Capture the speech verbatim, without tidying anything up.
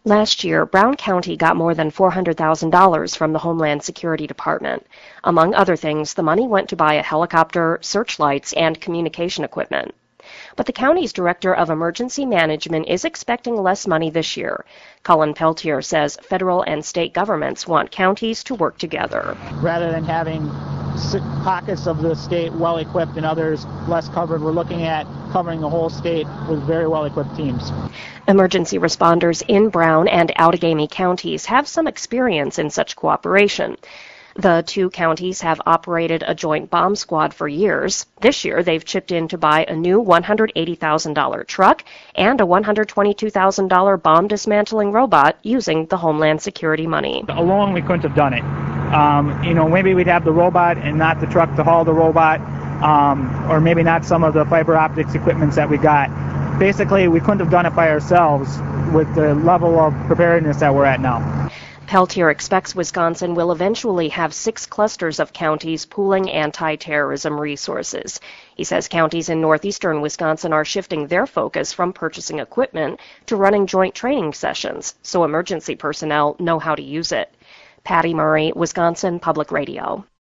Last year, Brown County got more than four hundred thousand dollars from the Homeland Security Department. Among other things, the money went to buy a helicopter, searchlights, and communication equipment. But the county's director of emergency management is expecting less money this year. Cullen Peltier says federal and state governments want counties to work together. Rather than having pockets of the state well-equipped and others less covered, we're looking at covering the whole state with very well-equipped teams. Emergency responders in Brown and Outagamie counties have some experience in such cooperation. The two counties have operated a joint bomb squad for years. This year, they've chipped in to buy a new one hundred eighty thousand dollars truck and a one hundred twenty-two thousand dollars bomb dismantling robot using the Homeland Security money. Alone, we couldn't have done it. Um, you know, maybe we'd have the robot and not the truck to haul the robot, um, or maybe not some of the fiber optics equipments that we got. Basically, we couldn't have done it by ourselves with the level of preparedness that we're at now. Peltier expects Wisconsin will eventually have six clusters of counties pooling anti-terrorism resources. He says counties in northeastern Wisconsin are shifting their focus from purchasing equipment to running joint training sessions so emergency personnel know how to use it. Patty Murray, Wisconsin Public Radio.